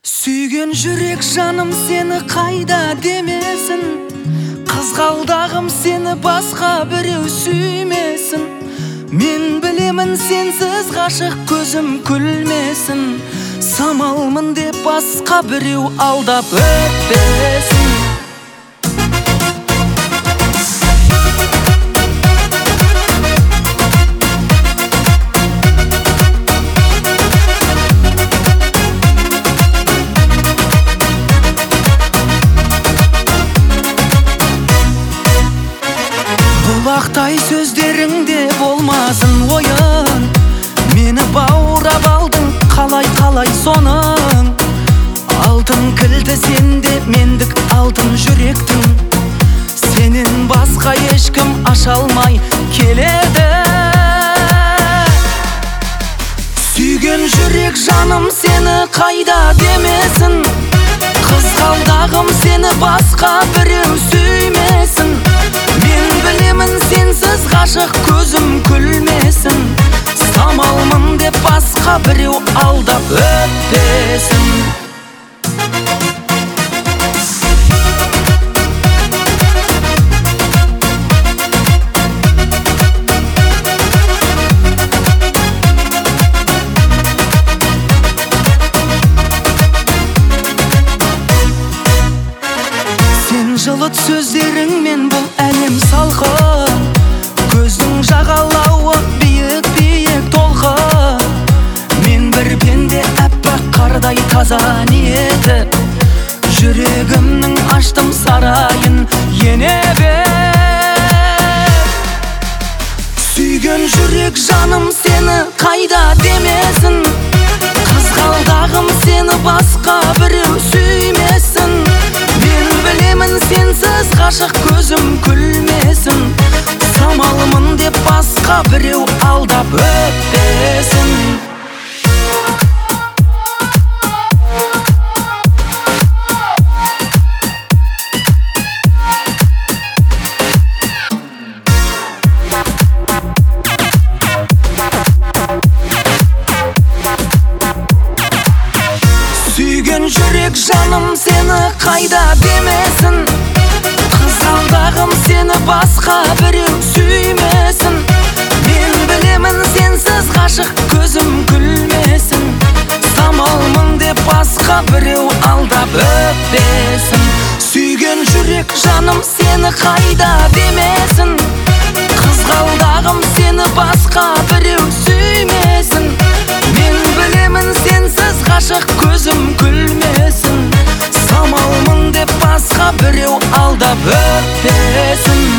Сүйген жүрек жаным сені қайда демесін, қызғалдағым сені басқа біреу сүймесін. Мен білемін сенсіз ғашық көзім күлмесін, самалмын деп басқа біреу алдап өтпесін. Бұлақтай сөздеріңде болмасын ойын, мені баурап алдың қалай соның. Алтын кілті сенде, мендік алтын жүректің, сенен басқа ешкім аша алмай келеді. Сүйген жүрек жаным сені қайда демесін, қызғалдағым сені басқа біреу сүймесін. Мен білемін сенсіз ғашық көзім күлмесін, самалмын деп басқа біреу алдап өтпесін. Сен жылыт сөздеріңмен бұл әлем салқын, көздің жағалауы биік толқын. Мен бір пенде әппақ қардай таза ниеті, жүрегімнің аштым сарайын ене бер. Сүйген жүрек жаным сені қайда демесін, қызғалдағым сені басқа біреу сүймесін. Мен білемін сенсіз ғашық көзім күлмесін, самалмын деп басқа біреу алдап өтпесін. Сүйген жүрек жаным сені қайда демесін, қызғалдағым сені басқа біреу сүймесін. Мен білемін сенсіз ғашық көзім күлмесін, самалмын деп басқа біреу алдап өтпесін. Сүйген жүрек жаным сені қайда демесін, қызғалдағым сені басқа біреу сүймесін. Мен білемін сенсіз ғашық көзім күлмесін, самалмын деп басқа біреу алдап өтпесін.